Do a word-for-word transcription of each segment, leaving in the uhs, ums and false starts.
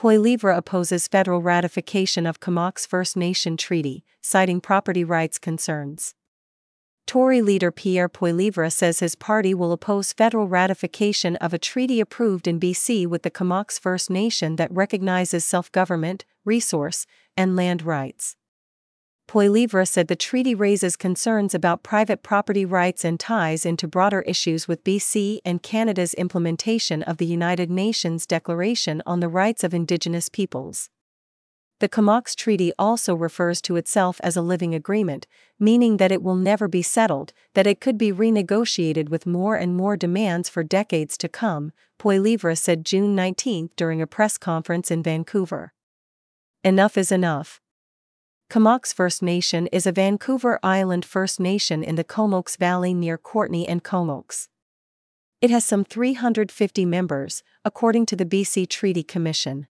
Poilievre opposes federal ratification of Comox First Nation Treaty, citing property rights concerns. Tory leader Pierre Poilievre says his party will oppose federal ratification of a treaty approved in B C with the Comox First Nation that recognizes self-government, resource, and land rights. Poilievre said the treaty raises concerns about private property rights and ties into broader issues with B C and Canada's implementation of the United Nations Declaration on the Rights of Indigenous Peoples. The Comox Treaty also refers to itself as a living agreement, meaning that it will never be settled, that it could be renegotiated with more and more demands for decades to come, Poilievre said June nineteenth during a press conference in Vancouver. Enough is enough. Comox First Nation is a Vancouver Island First Nation in the Comox Valley near Courtenay and Comox. It has some three hundred fifty members, according to the B C Treaty Commission.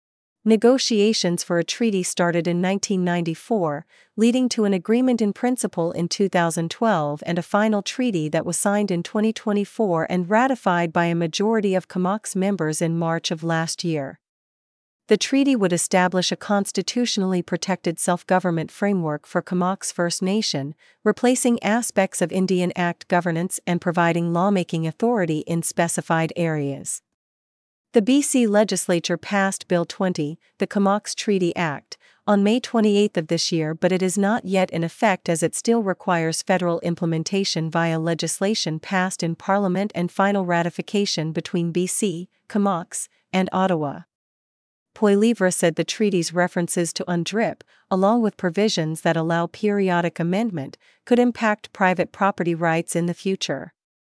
Negotiations for a treaty started in nineteen ninety-four, leading to an agreement in principle in two thousand twelve and a final treaty that was signed in twenty twenty-four and ratified by a majority of Comox members in March of last year. The treaty would establish a constitutionally protected self-government framework for Comox First Nation, replacing aspects of Indian Act governance and providing lawmaking authority in specified areas. The B C legislature passed Bill twenty, the Comox Treaty Act, on May twenty-eighth of this year, but it is not yet in effect as it still requires federal implementation via legislation passed in Parliament and final ratification between B C, Comox, and Ottawa. Poilievre said the treaty's references to UNDRIP, along with provisions that allow periodic amendment, could impact private property rights in the future.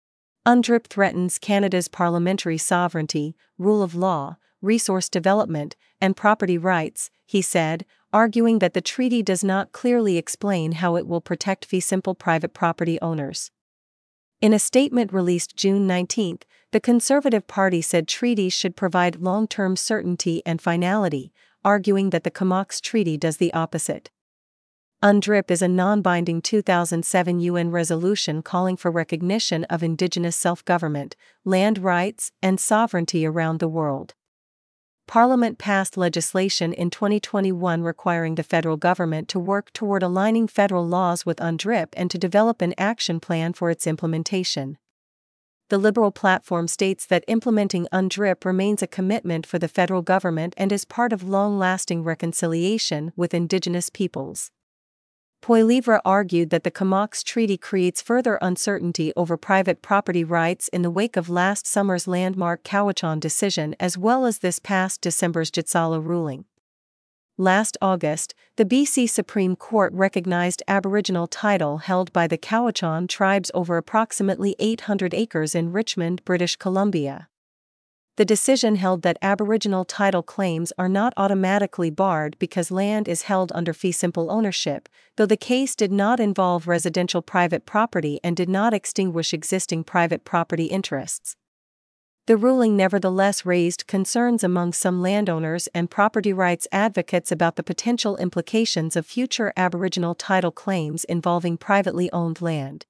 UNDRIP threatens Canada's parliamentary sovereignty, rule of law, resource development, and property rights, he said, arguing that the treaty does not clearly explain how it will protect fee simple private property owners. In a statement released June nineteenth, the Conservative Party said treaties should provide long-term certainty and finality, arguing that the Comox Treaty does the opposite. UNDRIP is a non-binding two thousand seven U N resolution calling for recognition of Indigenous self-government, land rights, and sovereignty around the world. Parliament passed legislation in twenty twenty-one requiring the federal government to work toward aligning federal laws with UNDRIP and to develop an action plan for its implementation. The Liberal platform states that implementing UNDRIP remains a commitment for the federal government and is part of long-lasting reconciliation with Indigenous peoples. Poilievre argued that the Comox Treaty creates further uncertainty over private property rights in the wake of last summer's landmark Cowichan decision as well as this past December's Jitsala ruling. Last August, the B C Supreme Court recognized Aboriginal title held by the Cowichan tribes over approximately eight hundred acres in Richmond, British Columbia. The decision held that Aboriginal title claims are not automatically barred because land is held under fee simple ownership, though the case did not involve residential private property and did not extinguish existing private property interests. The ruling nevertheless raised concerns among some landowners and property rights advocates about the potential implications of future Aboriginal title claims involving privately owned land.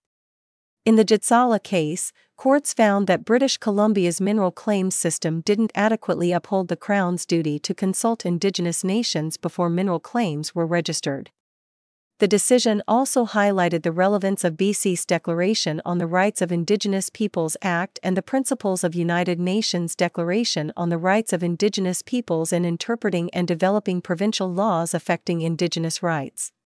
In the Jitsala case, courts found that British Columbia's mineral claims system didn't adequately uphold the Crown's duty to consult Indigenous nations before mineral claims were registered. The decision also highlighted the relevance of B C's Declaration on the Rights of Indigenous Peoples Act and the principles of United Nations Declaration on the Rights of Indigenous Peoples in interpreting and developing provincial laws affecting Indigenous rights.